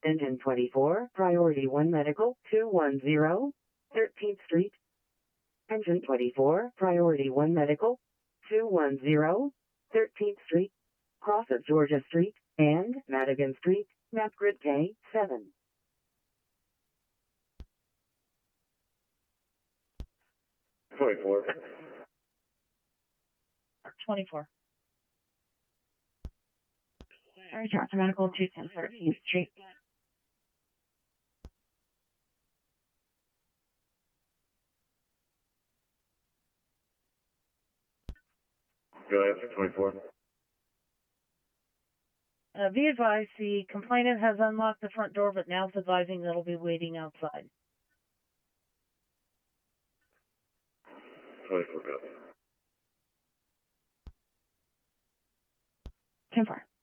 Engine 24, Priority 1 Medical, 210, 13th Street. Engine 24, Priority 1 Medical, 210, 13th Street, cross of Georgia Street, and Madigan Street, map grid K7. 24. 24. Sorry, Johnson Medical, 210 13th Street. Go ahead, 24. Be advised, the complainant has unlocked the front door, but now is advising that he'll be waiting outside. 24, go. 10-4.